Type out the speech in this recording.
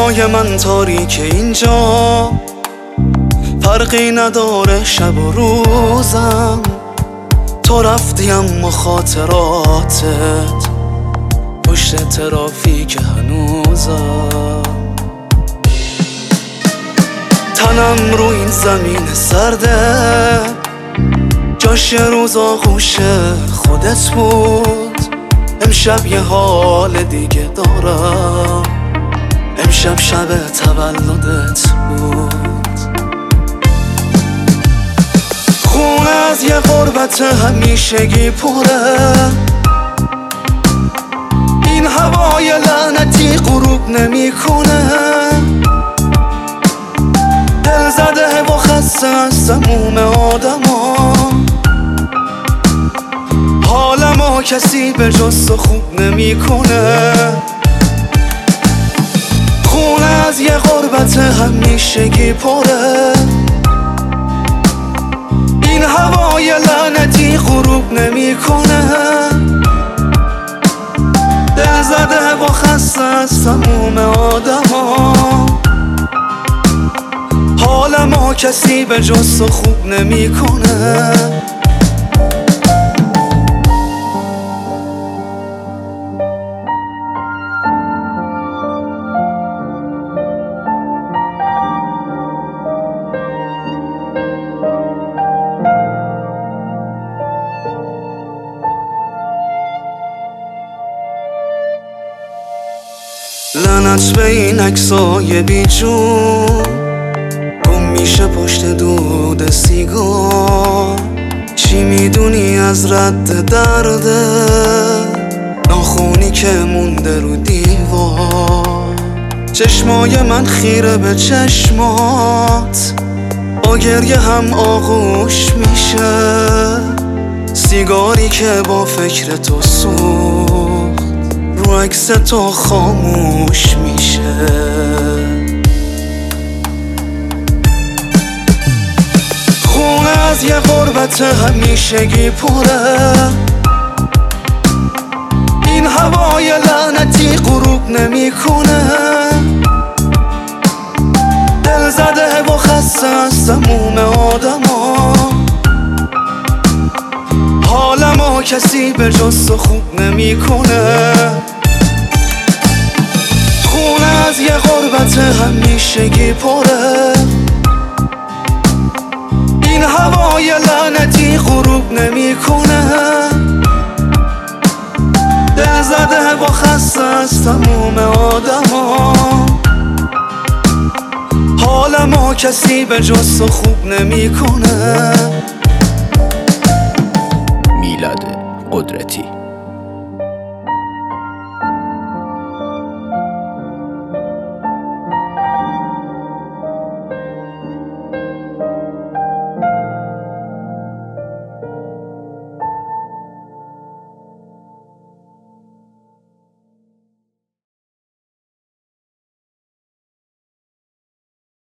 چشمای من تاریک اینجا، فرقی نداره شب و روزم. تو رفتی اما خاطراتت پشت ترافیک هنوزم. تنم رو این زمین سرده، جاش روز آغوش خودت بود. امشب یه حال دیگه دارم، امشب شب تولدت بود. خونه از یه غربت همیشگی پره، این هوای لعنتی غروب نمیکنه. دل زده و خسته از تموم آدما، حالمو کسی به جز تو خوب نمیکنه. خونه از یه غربت همیشگی پره، این هوای لعنتی غروب نمیکنه. دل زده و خسته از تموم آدما، حالمو کسی به جز تو خوب نمیکنه. لعنت به این عکسای بیجون، گم میشه پشت دود سیگار. چی میدونی از رد درده، ناخونی که مونده رو دیوار. چشمای من خیره به چشمات، با گریه هم آغوش میشه. سیگاری که با فکر تو سوخت، رو عکس تو خاموش میشه. خونه از یه غربت همیشگی پره، این هوای لعنتی غروب نمیکنه. دل زده و خسته از تموم آدما، حالمو کسی به جز تو خوب نمیکنه. خونه از یه غربت همیشگی پره، این هوای لعنتی غروب نمیکنه. دل زده و خسته از تموم آدما، حالمو کسی به جز تو خوب نمیکنه.